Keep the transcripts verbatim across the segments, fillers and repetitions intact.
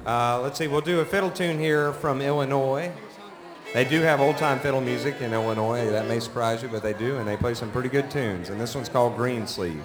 Uh, let's see, we'll do a fiddle tune here from Illinois. They do have old-time fiddle music in Illinois. That may surprise you, but they do, and they play some pretty good tunes. And this one's called Green Sleeve.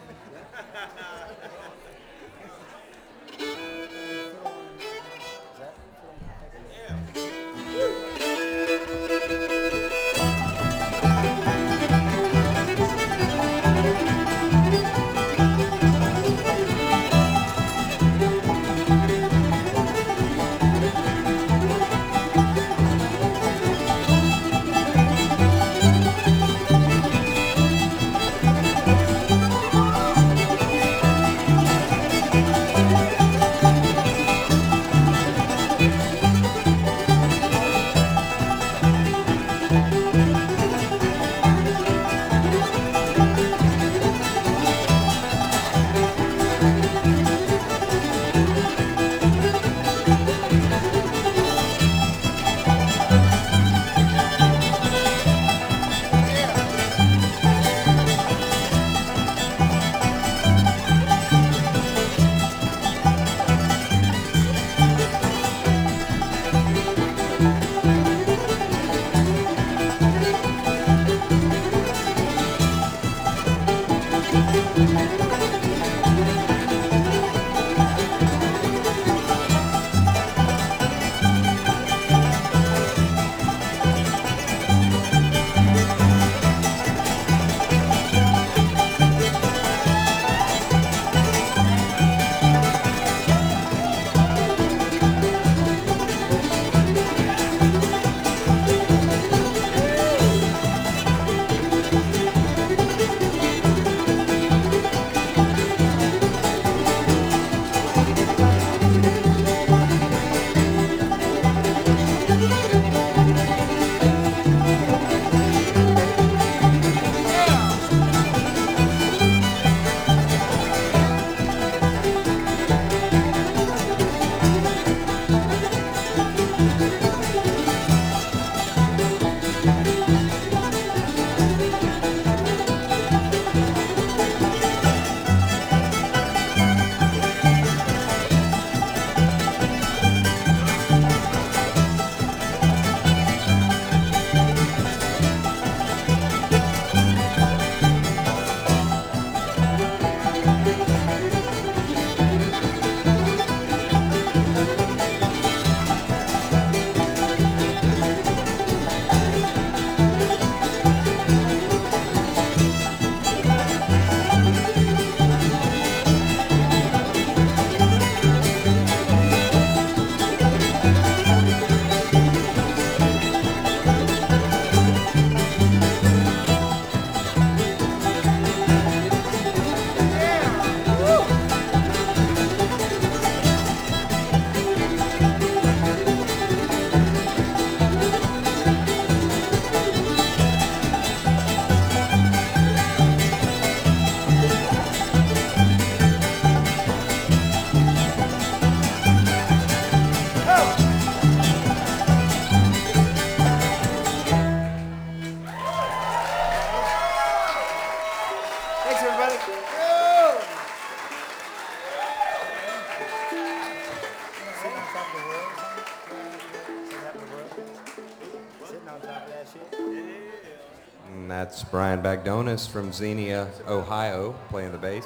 And that's Brian Bagdonis from Xenia, Ohio, playing the bass.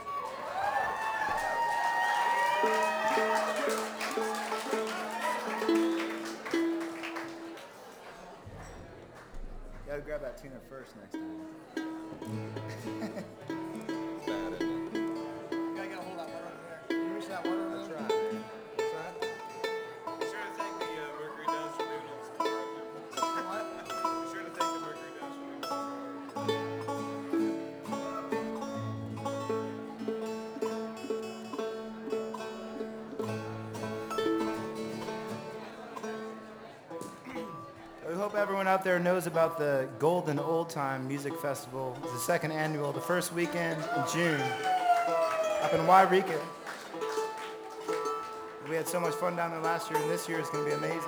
You gotta grab that tuner first next time. Everyone out there knows about the Golden Old Time Music Festival. It's the second annual, the first weekend in June, up in Wairika. We had so much fun down there last year, and this year is going to be amazing.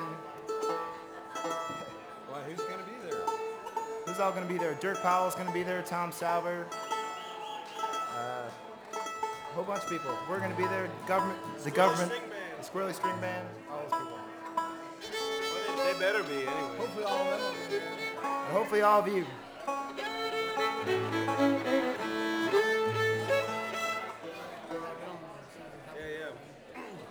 Well, who's going to be there? Who's all going to be there? Dirk Powell's going to be there, Tom Salver, uh, a whole bunch of people. We're going to be there. Government, the government, the Squirrely String Band, all those people. Well, they, they better be anyway. Hopefully all of them will be there. And hopefully all of you.